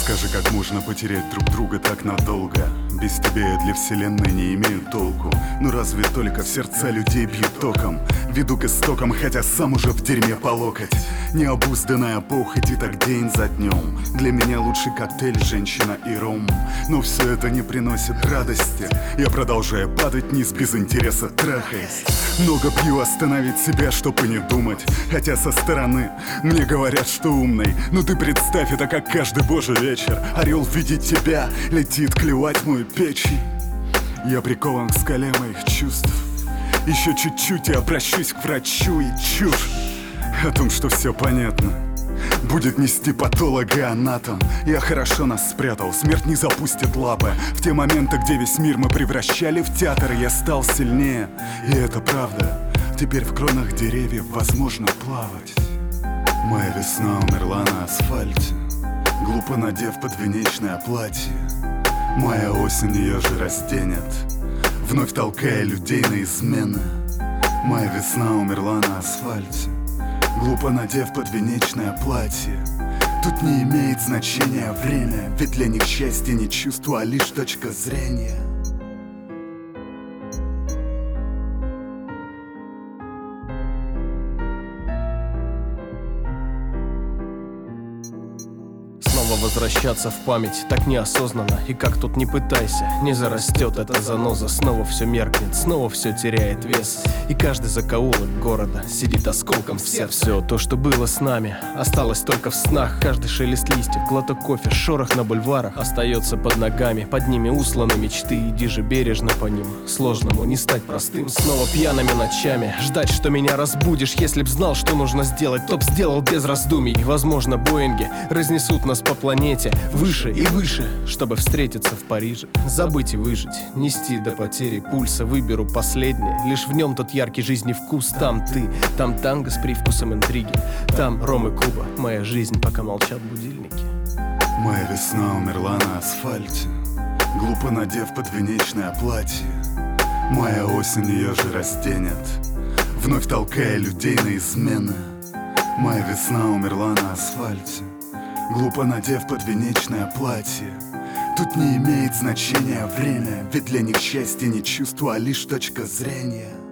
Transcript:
Скажи, как можно потерять друг друга так надолго? Без тебя я для вселенной не имею толку. Ну разве только в сердца людей бьют током? Веду к истокам, хотя сам уже в дерьме по локоть. Необузданная похоть и так день за днем. Для меня лучший коктейль — женщина и ром. Но все это не приносит радости. Я продолжаю падать вниз без интереса, трахаясь. Много пью, остановить себя, чтоб и не думать. Хотя со стороны мне говорят, что умный. Но ты представь, это как каждый божий вечер. Орел в виде тебя летит клевать мою печень. Я прикован к скале моих чувств. Еще чуть-чуть и обращусь к врачу. И чушь о том, что все понятно, будет нести патологоанатом. Я хорошо нас спрятал, смерть не запустит лапы. В те моменты, где весь мир мы превращали в театр, я стал сильнее, и это правда. Теперь в кронах деревьев возможно плавать. Моя весна умерла на асфальте, глупо надев подвенечное платье. Моя осень ее же разденет, вновь толкая людей на измены. Моя весна умерла на асфальте, глупо надев подвенечное платье. Тут не имеет значения время, ведь для них счастье не чувство, а лишь точка зрения. Возвращаться в память так неосознанно. И как тут не пытайся, не зарастет эта заноза. Снова все меркнет, снова все теряет вес. И каждый закоулок города сидит осколком в сердце. Все то, что было с нами, осталось только в снах. Каждый шелест листьев, глоток кофе, шорох на бульварах остается под ногами. Под ними усланы мечты, иди же бережно по ним. Сложному не стать простым. Снова пьяными ночами ждать, что меня разбудишь. Если б знал, что нужно сделать, то б сделал без раздумий. Возможно, Боинги разнесут нас по планете выше и выше, чтобы встретиться в Париже. Забыть и выжить, нести до потери пульса. Выберу последнее, лишь в нем тот яркий жизни вкус. Там ты, там танго с привкусом интриги. Там Ром и Куба, моя жизнь, пока молчат будильники. Моя весна умерла на асфальте, глупо надев подвенечное платье. Моя осень ее же разденет, вновь толкая людей на измены. Моя весна умерла на асфальте, глупо надев подвенечное платье. Тут не имеет значения время, ведь для них счастье не чувство, а лишь точка зрения.